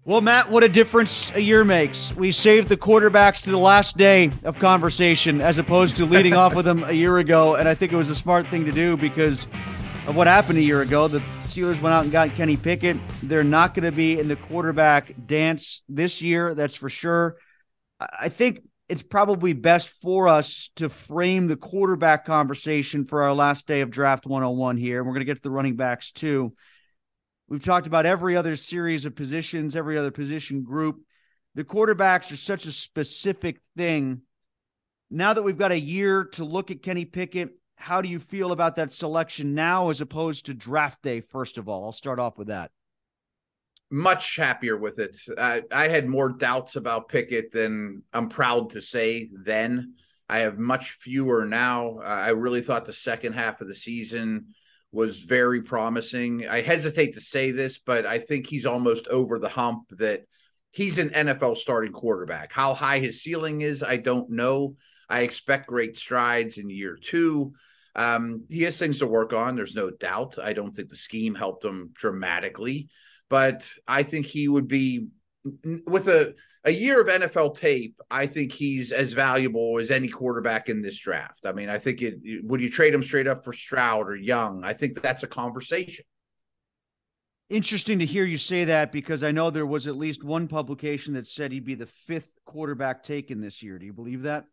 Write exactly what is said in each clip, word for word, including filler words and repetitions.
Well, Matt, what a difference a year makes. We saved the quarterbacks to the last day of conversation as opposed to leading off with them a year ago. And I think it was a smart thing to do because of what happened a year ago. The Steelers went out and got Kenny Pickett. They're not going to be in the quarterback dance this year, that's for sure. I think it's probably best for us to frame the quarterback conversation for our last day of Draft one oh one here. And we're going to get to the running backs too. We've talked about every other series of positions, every other position group. The quarterbacks are such a specific thing. Now that we've got a year to look at Kenny Pickett, how do you feel about that selection now as opposed to draft day, first of all? I'll start off with that. Much happier with it. I, I had more doubts about Pickett than I'm proud to say then. I have much fewer now. I really thought the second half of the season was very promising. I hesitate to say this, but I think he's almost over the hump that he's an N F L starting quarterback. How high his ceiling is, I don't know. I expect great strides in year two. Um, he has things to work on. There's no doubt. I don't think the scheme helped him dramatically, but I think he would be with a, a year of N F L tape. I think he's as valuable as any quarterback in this draft. I mean, I think it, would you trade him straight up for Stroud or Young? I think that's a conversation. Interesting to hear you say that because I know there was at least one publication that said he'd be the fifth quarterback taken this year. Do you believe that?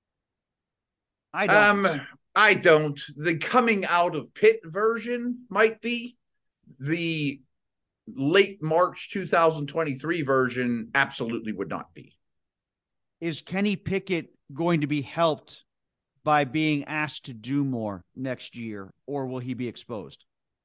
I don't. Um, I don't. The coming out of Pitt version might be. The late March two thousand twenty-three version absolutely would not be. Is Kenny Pickett going to be helped by being asked to do more next year, or will he be exposed?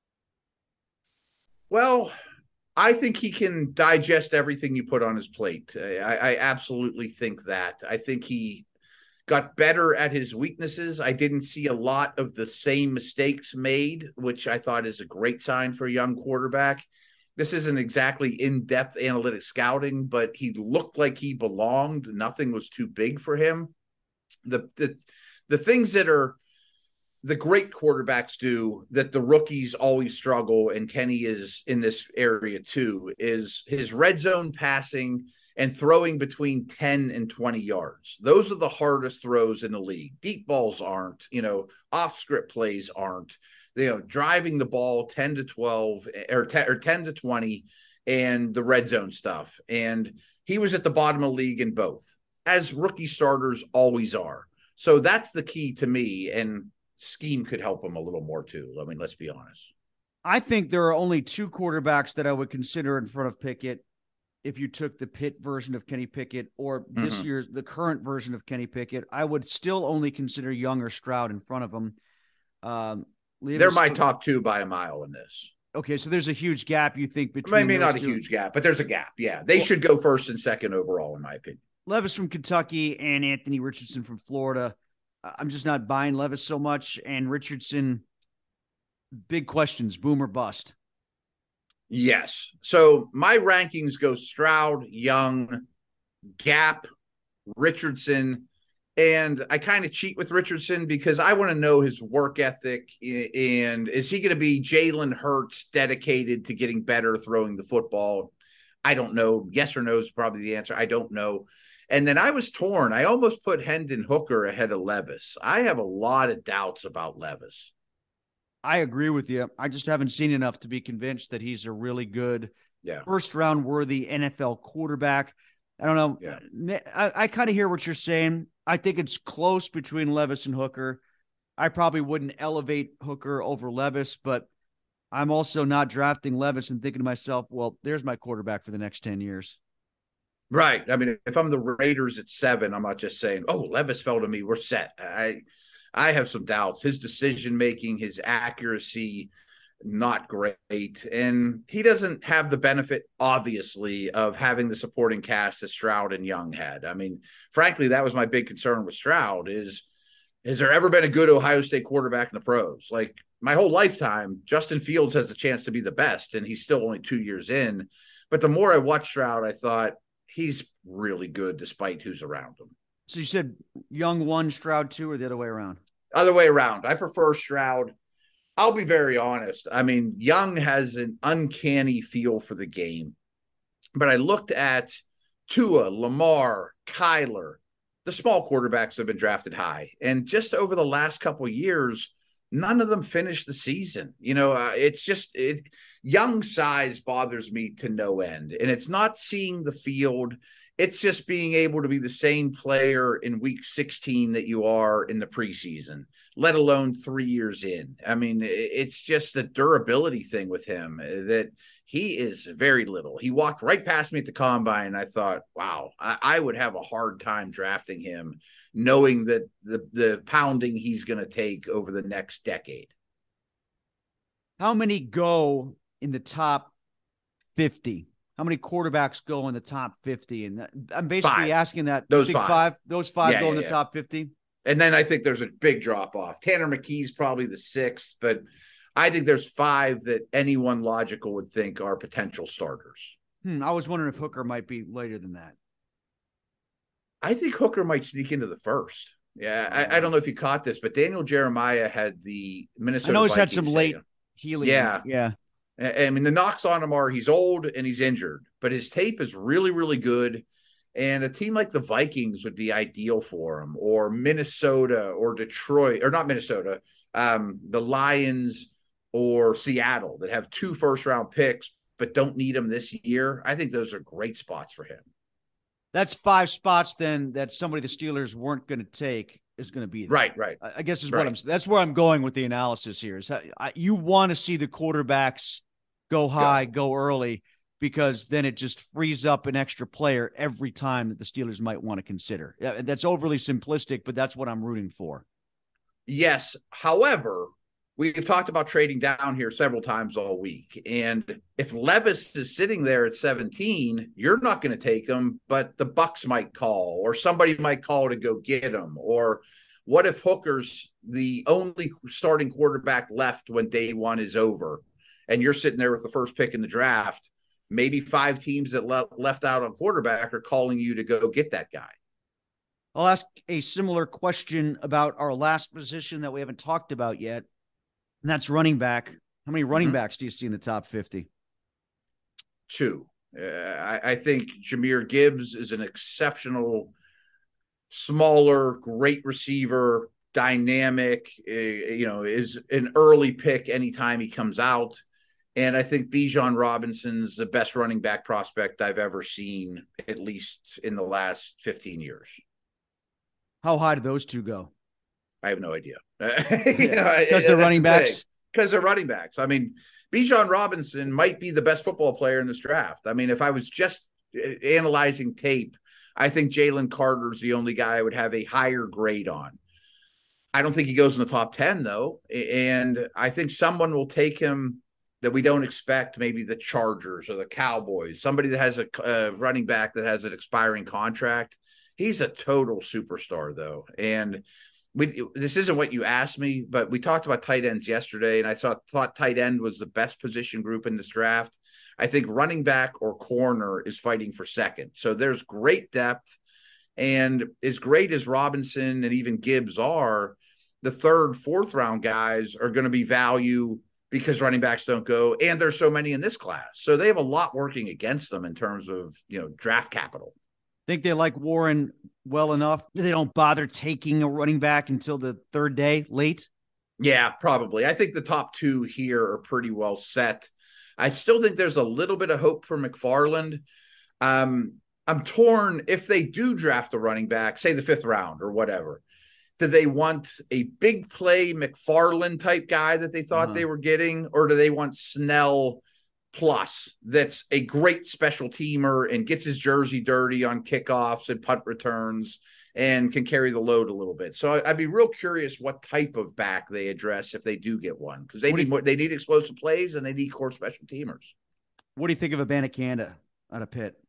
Well, I think he can digest everything you put on his plate. I, I absolutely think that. I think he got better at his weaknesses. I didn't see a lot of the same mistakes made, which I thought is a great sign for a young quarterback. This isn't exactly in-depth analytic scouting, but he looked like he belonged. Nothing was too big for him. The, the, the things that are the great quarterbacks do that the rookies always struggle, and Kenny is in this area too, is his red zone passing and throwing between ten and twenty yards. Those are the hardest throws in the league. Deep balls aren't, you know, off script plays aren't, you know, driving the ball ten to twelve or ten, or ten to twenty and the red zone stuff. And he was at the bottom of the league in both, as rookie starters always are. So that's the key to me. And scheme could help him a little more too. I mean, let's be honest. I think there are only two quarterbacks that I would consider in front of Pickett if you took the Pitt version of Kenny Pickett or mm-hmm. this year's, the current version of Kenny Pickett. I would still only consider Young or Stroud in front of him. Um, They're my top two by a mile in this. Okay, so there's a huge gap, you think, between maybe not a huge gap, but there's a gap. Yeah, they well, should go first and second overall, in my opinion. Levis from Kentucky and Anthony Richardson from Florida. I'm just not buying Levis so much. And Richardson, big questions, boom or bust. Yes. So my rankings go Stroud, Young, Gap, Richardson. And I kind of cheat with Richardson because I want to know his work ethic. And is he going to be Jalen Hurts dedicated to getting better throwing the football? I don't know. Yes or no is probably the answer. I don't know. And then I was torn. I almost put Hendon Hooker ahead of Levis. I have a lot of doubts about Levis. I agree with you. I just haven't seen enough to be convinced that he's a really good yeah. first round worthy N F L quarterback. I don't know. Yeah. I, I kind of hear what you're saying. I think it's close between Levis and Hooker. I probably wouldn't elevate Hooker over Levis, but I'm also not drafting Levis and thinking to myself, well, there's my quarterback for the next ten years. Right. I mean, if I'm the Raiders at seven, I'm not just saying, oh, Levis fell to me, we're set. I I have some doubts. His decision-making, his accuracy, not great. And he doesn't have the benefit, obviously, of having the supporting cast that Stroud and Young had. I mean, frankly, that was my big concern with Stroud is, has there ever been a good Ohio State quarterback in the pros? Like, my whole lifetime, Justin Fields has the chance to be the best, and he's still only two years in. But the more I watched Stroud, I thought he's really good despite who's around him. So you said Young one, Stroud two, or the other way around? Other way around. I prefer Stroud. I'll be very honest. I mean, Young has an uncanny feel for the game. But I looked at Tua, Lamar, Kyler, the small quarterbacks have been drafted high. And just over the last couple of years, none of them finished the season. You know, uh, it's just it, young size bothers me to no end. And it's not seeing the field. It's just being able to be the same player in week sixteen that you are in the preseason, let alone three years in. I mean, it's just the durability thing with him that he is very little. He walked right past me at the combine. And I thought, wow, I, I would have a hard time drafting him, knowing that the, the pounding he's going to take over the next decade. How many go in the top fifty? How many quarterbacks go in the top fifty? And I'm basically five. asking that. Those five. five. Those five yeah, go yeah, in the yeah. top fifty. And then I think there's a big drop off. Tanner McKee's probably the sixth, but I think there's five that anyone logical would think are potential starters. Hmm, I was wondering if Hooker might be later than that. I think Hooker might sneak into the first. Yeah, I, I don't know if you caught this, but Daniel Jeremiah had the Minnesota. I know he's Vikings had some late say, healing. Yeah, yeah. I mean, the knocks on him are he's old and he's injured, but his tape is really, really good. And a team like the Vikings would be ideal for him, or Minnesota or Detroit, or not Minnesota, um, the Lions or Seattle that have two first round picks, but don't need him this year. I think those are great spots for him. That's five spots then that somebody the Steelers weren't going to take is going to be there. Right, right. I guess is right. what I'm, that's where I'm going with the analysis here is how, I, you want to see the quarterbacks go high, go. go early, because then it just frees up an extra player every time that the Steelers might want to consider. That's overly simplistic, but that's what I'm rooting for. Yes. However, we've talked about trading down here several times all week. And if Levis is sitting there at seventeen, you're not going to take him, but the Bucks might call, or somebody might call to go get him. Or what if Hooker's the only starting quarterback left when day one is over, and you're sitting there with the first pick in the draft? Maybe five teams that le- left out on quarterback are calling you to go get that guy. I'll ask a similar question about our last position that we haven't talked about yet, and that's running back. How many running mm-hmm. backs do you see in the top fifty? Two. Uh, I, I think Jahmyr Gibbs is an exceptional, smaller, great receiver, dynamic, uh, you know, is an early pick anytime he comes out. And I think Bijan Robinson's the best running back prospect I've ever seen, at least in the last fifteen years. How high do those two go? I have no idea. Because you know, they're running backs? Because they're running backs. I mean, Bijan Robinson might be the best football player in this draft. I mean, if I was just analyzing tape, I think Jalen Carter's the only guy I would have a higher grade on. I don't think he goes in the top ten, though. And I think someone will take him that we don't expect, maybe the Chargers or the Cowboys, somebody that has a uh, running back that has an expiring contract. He's a total superstar, though. And we, this isn't what you asked me, but we talked about tight ends yesterday, and I thought, thought tight end was the best position group in this draft. I think running back or corner is fighting for second. So there's great depth. And as great as Robinson and even Gibbs are, the third, fourth round guys are going to be value because running backs don't go, and there's so many in this class. So they have a lot working against them in terms of, you know, draft capital. Think they like Warren well enough that they don't bother taking a running back until the third day late? Yeah, probably. I think the top two here are pretty well set. I still think there's a little bit of hope for McFarland. Um, I'm torn if they do draft a running back, say the fifth round or whatever. Do they want a big play McFarland type guy that they thought uh-huh. they were getting, or do they want Snell plus that's a great special teamer and gets his jersey dirty on kickoffs and punt returns and can carry the load a little bit? So I'd be real curious what type of back they address if they do get one, because they what need more, they need explosive plays and they need core special teamers. What do you think of Abanikanda out of Pitt?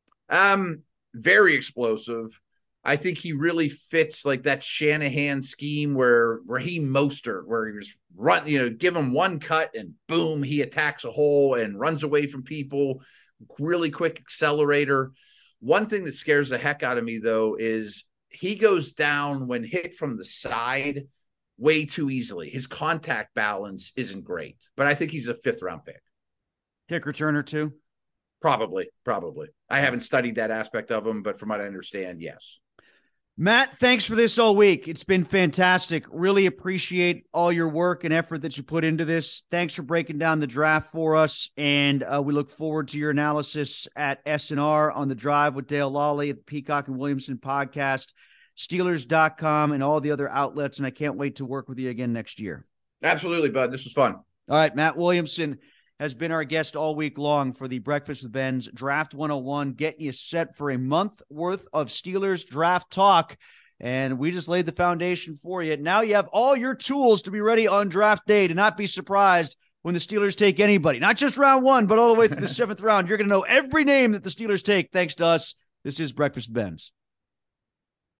Um, very explosive. I think he really fits like that Shanahan scheme where Raheem Mostert, where he was run, you know, give him one cut and boom, he attacks a hole and runs away from people. Really quick accelerator. One thing that scares the heck out of me, though, is he goes down when hit from the side way too easily. His contact balance isn't great, but I think he's a fifth round pick. Kick returner too. Probably, probably. I haven't studied that aspect of him, but from what I understand, yes. Matt, thanks for this all week. It's been fantastic. Really appreciate all your work and effort that you put into this. Thanks for breaking down the draft for us, and uh, we look forward to your analysis at S and R on the Drive with Dale Lally at the Peacock and Williamson podcast, Steelers dot com, and all the other outlets, and I can't wait to work with you again next year. Absolutely, bud. This was fun. All right, Matt Williamson has been our guest all week long for the Breakfast with Ben's Draft one oh one, getting you set for a month worth of Steelers draft talk. And we just laid the foundation for you. Now you have all your tools to be ready on draft day to not be surprised when the Steelers take anybody, not just round one, but all the way through the seventh round. You're going to know every name that the Steelers take thanks to us. This is Breakfast with Ben's.